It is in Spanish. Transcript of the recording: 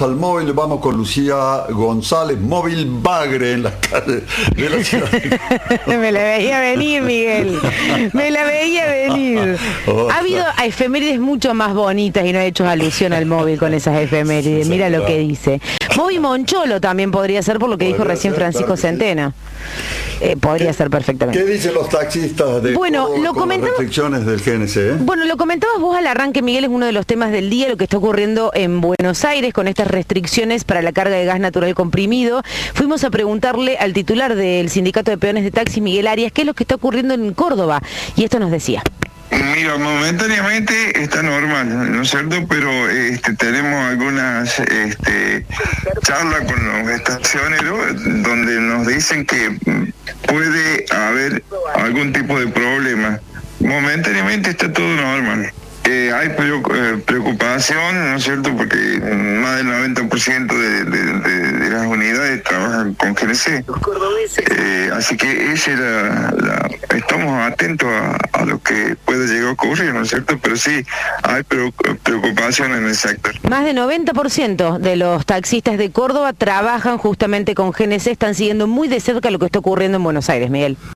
vamos al móvil, vamos con Lucía González, móvil Bagre en las calles de la ciudad. Me la veía venir, Miguel. Me la veía venir. Ha habido efemérides mucho más bonitas y no he hecho alusión al móvil con esas efemérides. Mira lo que dice. Móvil Moncholo también podría ser, por lo que dijo recién Francisco Centeno. Podría ser perfectamente. ¿Qué dicen los taxistas de bueno, lo con las restricciones del GNC? Bueno, lo comentabas vos al arranque, Miguel, es uno de los temas del día, lo que está ocurriendo en Buenos Aires con estas restricciones para la carga de gas natural comprimido. Fuimos a preguntarle al titular del Sindicato de Peones de Taxi, Miguel Arias, qué es lo que está ocurriendo en Córdoba, y esto nos decía. Mira, momentáneamente está normal, ¿no es cierto? Pero tenemos algunas charlas con los estacioneros donde nos dicen que puede haber algún tipo de problema. Momentáneamente está todo normal. Hay preocupación, ¿no es cierto? Porque más del 90% de las unidades trabajan con GNC. Así que esa era estamos atentos a lo que puede llegar a ocurrir, ¿no es cierto? Pero sí, hay preocupación en el sector. Más del 90% de los taxistas de Córdoba trabajan justamente con GNC, están siguiendo muy de cerca lo que está ocurriendo en Buenos Aires, Miguel.